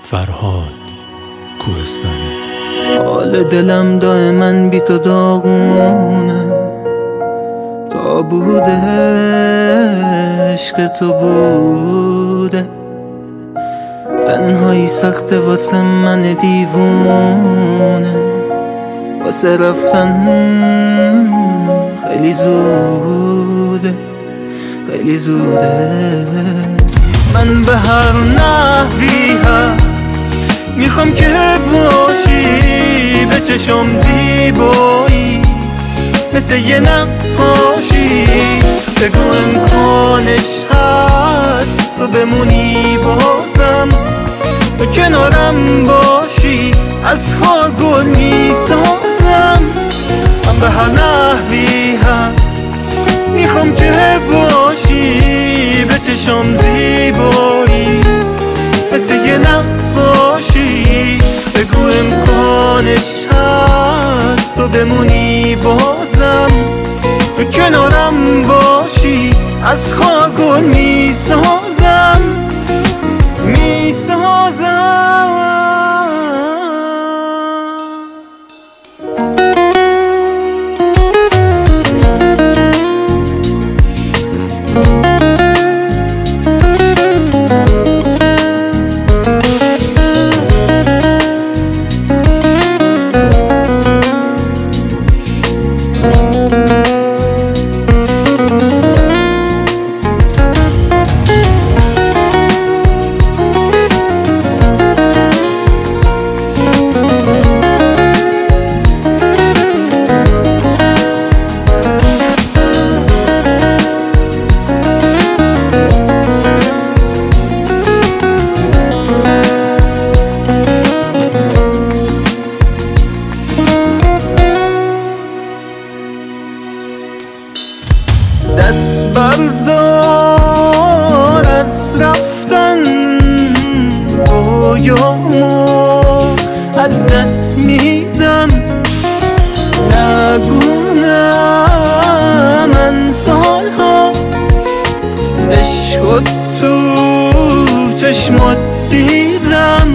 فرهاد کوهستانی. حال دلم دائما بی تو داغونه، تا بوده عشق تو بوده، تنهایی سخته واسه من دیوونه، واسه رفتن خیلی زوده، خیلی زوده. من به هر نحوی هست میخوام که باشی، به چشم زیبایی مثل یه نقاشی، بگو امکانش هست تو بمونی بازم، تو کنارم باشی از خار گل میسازم. من به هر نحوی هست میخوام که باشی، به چشم زیبایی مثل یه نقاشی، بگو امکانش هست تو بمونی بازم، تو کنارم باشی از خار گل میسازم، میسازم. دست بردار از رفتن، رویامو از دست میدم، نگو نه من سالهاست عشق تو چشمات دیدم.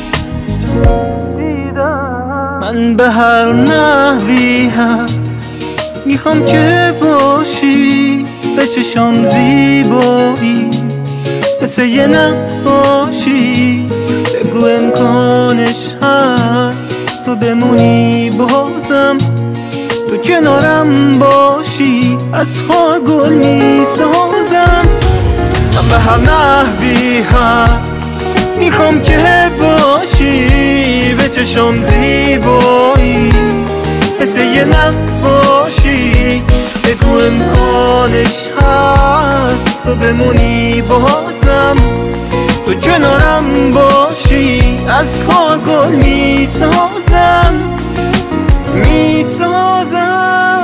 من به هر نحوی هست میخوام که باشی، به چشم زیبایی مثل یه نقاشی، بگو امکانش هست تو بمونی بازم، تو کنارم باشی از خار گل میسازم. من به هر نحوی هست میخوام که باشی، به چشم زیبایی مثل یه نقاشی، بگو امکانش هست تو بمونی بازم، تو کنارم باشی از خار گل میسازم، میسازم.